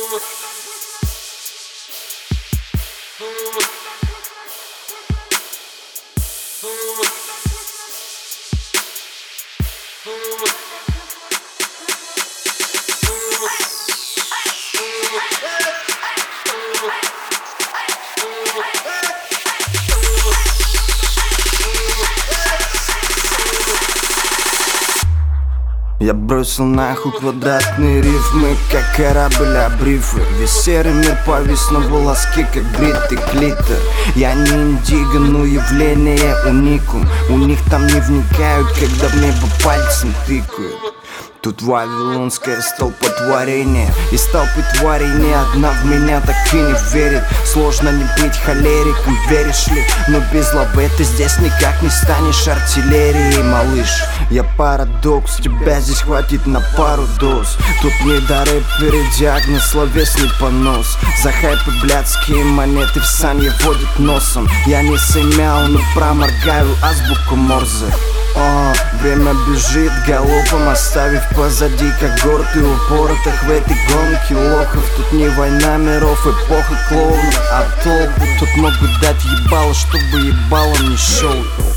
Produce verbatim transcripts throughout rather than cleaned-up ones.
Я бросил нахуй квадратные рифмы, как корабль обрифы. Весь серый мир повис на волоске, как бритый клитор. Я не индиго, но явление уникум. У них там не вникают, когда в небо пальцем тыкают. Тут вавилонское столпотворение. Из толпы тварей ни одна в меня так и не верит. Сложно не быть холериком, веришь ли? Но без лобы ты здесь никак не станешь артиллерией, малыш. Я парадокс, тебя здесь хватит на пару доз. Тут не до рэпера диагноз, словесный понос. За хайпы блядские монеты в сане водят носом. Я не сымял, но проморгаю азбуку Морзе. О, время бежит галопом, оставив позади когорты упоротых в этой гонке лохов. Тут не война миров, эпоха клоунов, а толпу тут могут дать ебало, чтобы ебало не щелкал.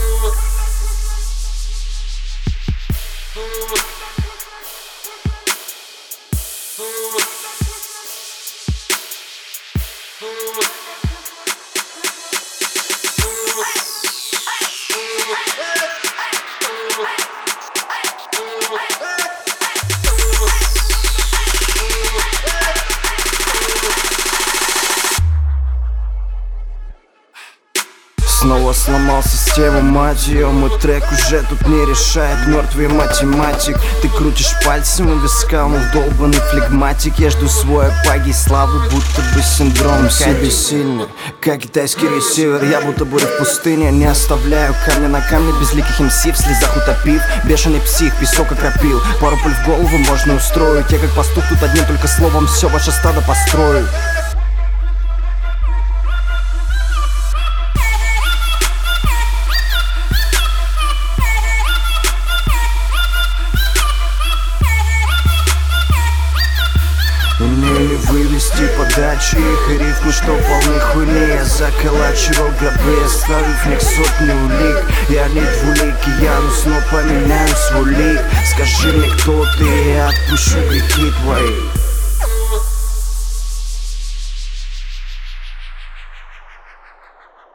Снова сломал систему, мать ее. Мой трек уже тут не решает мертвый математик. Ты крутишь пальцем у виска, мол, долбанный флегматик. Я жду свой апогей славы, будто бы синдром себе сильный, как китайский ресивер. Я будто буря в пустыне, не оставляю камня на камне. Безликих эмси в слезах утопив. Бешеный псих, песок окропил. Пару пуль в голову можно устроить. Я как пастух тут одним только словом все ваше стадо построю. Умели вывести подачи их и рифмы, что полны хуйни. Я заколачивал гробы, оставив в них сотни улик. Я не двуликий Янус, но поменяю свой лик. Скажи мне, кто ты, и я отпущу грехи твои.